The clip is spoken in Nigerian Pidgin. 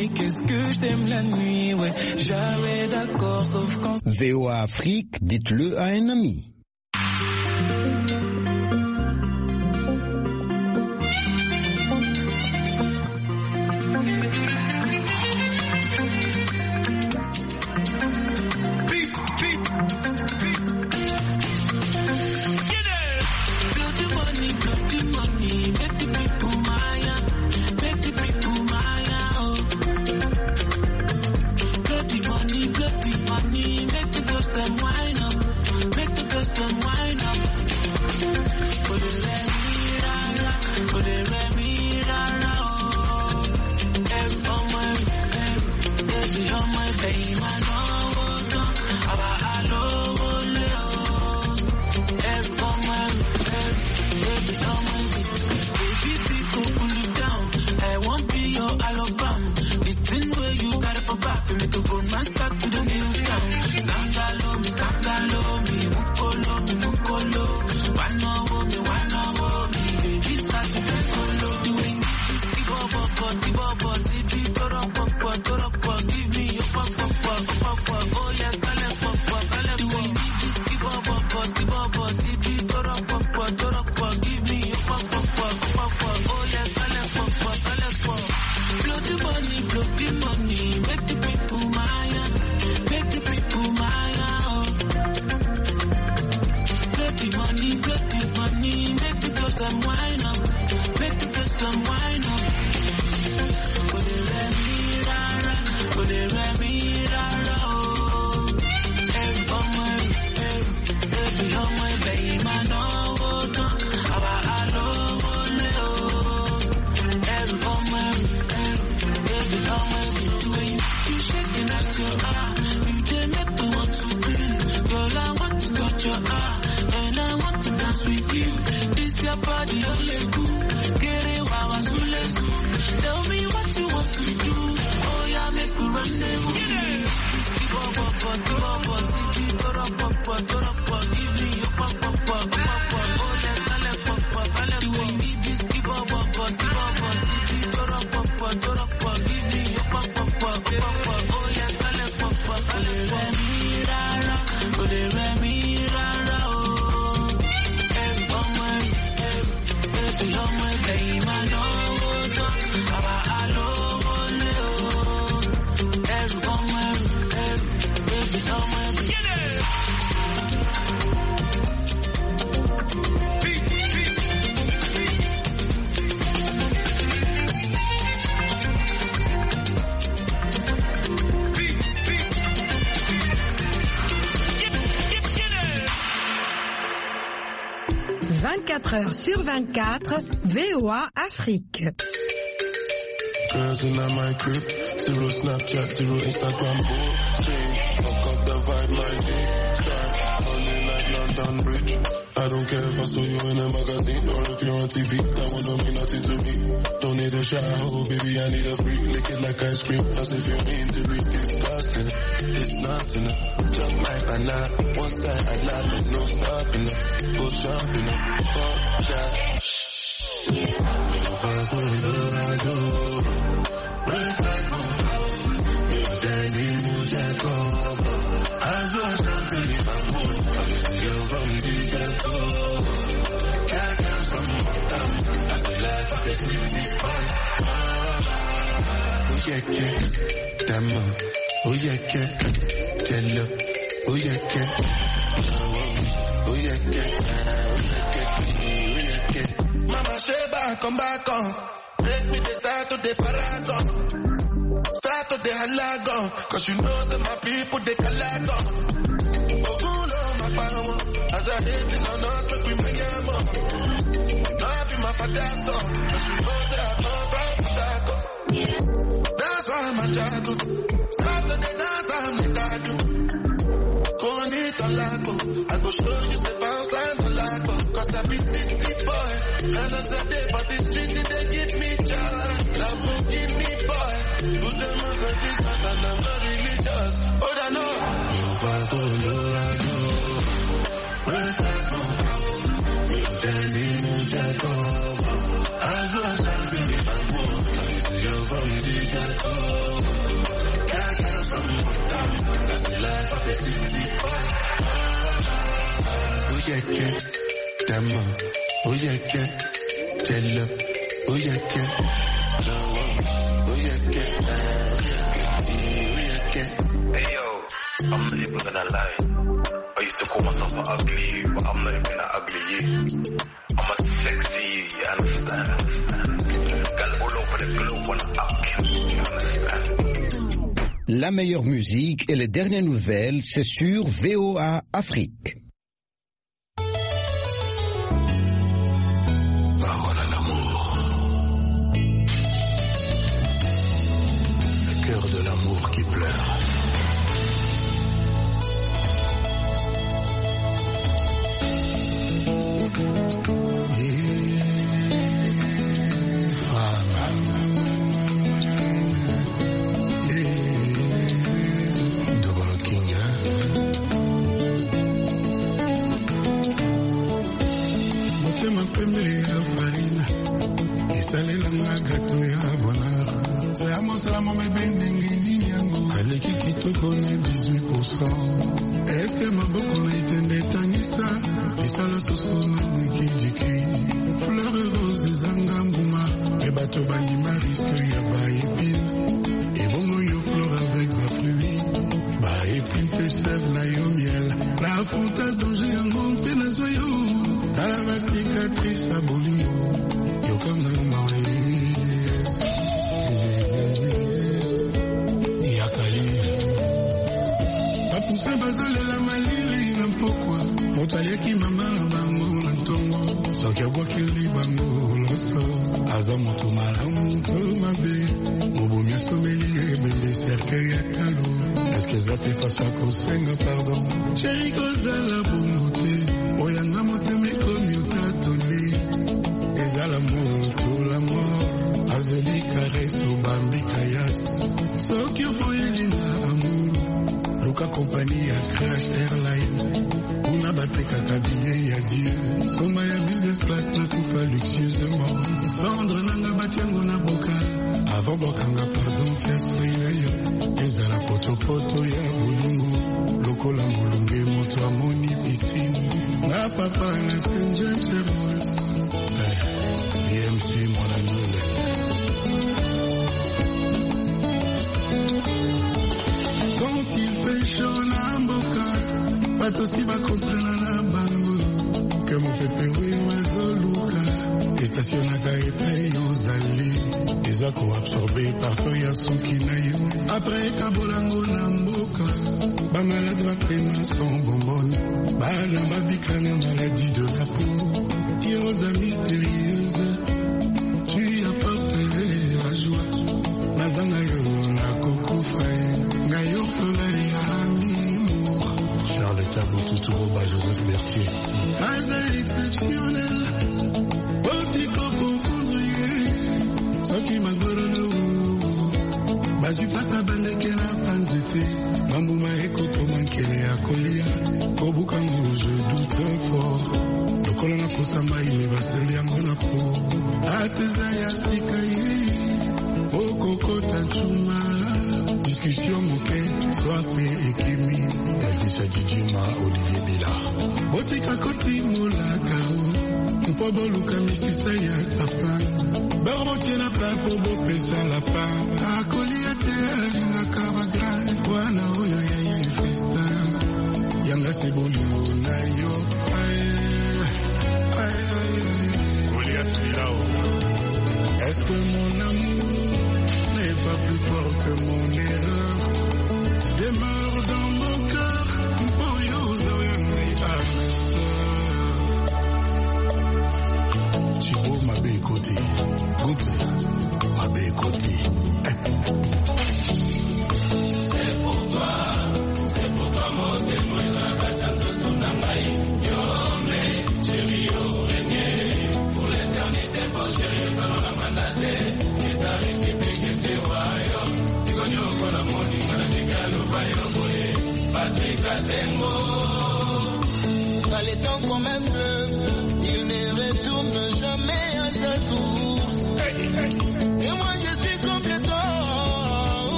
nuit, qu'est-ce que je t'aime la nuit, ouais, jamais d'accord, sauf quand... VOA Afrique, dites-le à un ami. Sur 24, VOA Afrique. Girls in my crib, zero Snapchat, zero Instagram, fuck up the vibe, my dick, start running like London Bridge. I don't care if I saw you in a magazine or if you're on TV, that one don't mean nothing to me. Don't need a shower, baby, I need a freak, lick it like ice cream, as if you mean to be disgusting. It's not enough. Jump like a knot, one side I knot, there's no stopping up. Go shopping up, fuck that. If I go, I go. If I go, if Danny Mujako, I saw something in my mood. You're from the go. Can't come from Motown. I feel like it's a city boy. Oh yeah, yeah, damn. Oh yeah, yeah. Jello, oh yeah, yeah, oh yeah, yeah, oh yeah, yeah. Mama Sheba, come back on. Take me the start to the paragon, start to the halagon. 'Cause you know that my people they calago. Oh no, my power. As I hate it, no, make me bring your mom. Love you, my father's son. 'Cause you know that I come from Chicago. That's why I'm a jago. Start to the dance, I'm the dadu. I go show you the bounce and the lago. 'Cause I be 60 boy. And as I day for the street, they give me joy. Love will give me boy. Who's the man for Jesus and I'm not religious. Oh, I know. If I go, I go. If I go, Danny Mujako. I saw something in my book. You're from the ghetto. Ojeke, Dama, Ojeke, Jella, Ojeke, Dawa, Ojeke, Ojeke. Hey yo, I'm not even gonna lie. I used to call myself an ugly, but I'm not even an ugly you. I'm a sexy, you understand? Girl all over the globe wanna fuck you, understand? La meilleure musique et les dernières nouvelles, c'est sur VOA Afrique. Parole à l'amour. Le cœur de l'amour qui pleure. Est-ce ma beaucoup n'a été netangisa Isala sosona nikidiki Fleur rose zangambouma Et bateau bandima risque yaba épine Et bongo yo fleur avec ma pluie Ba épine pesève na yo miel La fonta danger en monte na soyo Tala va cicatrice à bolingo Yo kanga mari Yakali Pousse bazole la maliri na pokwa Motayeki mama bango na ntongo Soki abwakeli bango loso Aza moto malamu to mabe Mobomi asomeli ebele cercueil ya talo Eske eza te faso kosenga pardon Chéri kozala bongo te Oyanga motema ekomi otatoli Ezala moto la mort Azeli caresse obambi kayas Soki oboyeli na amour Luka compagnie à Crash Airline Una bateka kabine ya Dieu Soma ya business class na kufa luxueusement Sandre nanga batiango na boka Avant bokanga pardon tia soina yo Ezala poto ya bulungu Lokola mulunge moto amoni piscine Na papa na St. James Airways DMC mon amour Quand il fait chaud na mboka Bato si ba comprena na bango Que mon pépé oui mazoluka Estationaka epai ozali Eza ko absorbe parfum ya suki na yo Après kabolango na mboka Ba malade ba prema son bonbon Bana babika na maladie de la peau Tirose mystérieuse Tu apportes la joie Nazanga yo na kokufa Ngayo soleil amour Charles Tabou Toutouroba Joseph Berthier Hasard exceptionnel Portico confondrier Soki magorolo Baji pasa bandeke na panzete Mambouma ekoto mankele ya kolia Kobukango je doute fort Lokola na kusamba ime baseli yango na po Ateza ya sikaye Okokota chuma Discussion moke, soifé et kimi Elisa Didjuma, Olivier Bila Botika koti mola kao Mpobo luka misisa ya sapa Barbotie na pa pobo pesa la pa Akoli ate alinga kabagra Wana oyo ya ye festa Yanga se bolingo na yo Goliath Bilao Est-ce que mon amour n'est pas plus fort que mon erreur Demeure dans mon cœur Pour you, Chibo ma bécoté Good ma bécoté C'est pour toi mon témoin la bataille de ton ambaï Yo mais chéri yo régné Pour l'éternité pour chéri dans la mandate Les temps comme un fleuve, il ne retourne jamais à sa source.